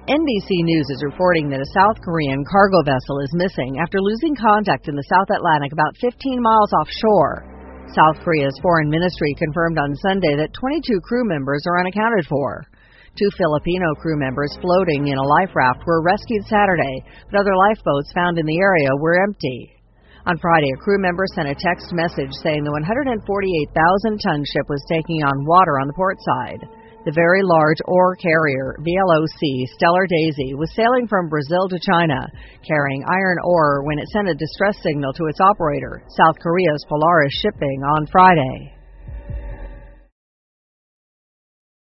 NBC News is reporting that a South Korean cargo vessel is missing after losing contact in the South Atlantic about 15 miles offshore. South Korea's foreign ministry confirmed on Sunday that 22 crew members are unaccounted for. 2 Filipino crew members floating in a life raft were rescued Saturday, but other lifeboats found in the area were empty. On Friday, a crew member sent a text message saying the 148,000-ton ship was taking on water on the port side. The very large ore carrier, VLOC Stellar Daisy, was sailing from Brazil to China, carrying iron ore when it sent a distress signal to its operator, South Korea's Polaris Shipping, on Friday.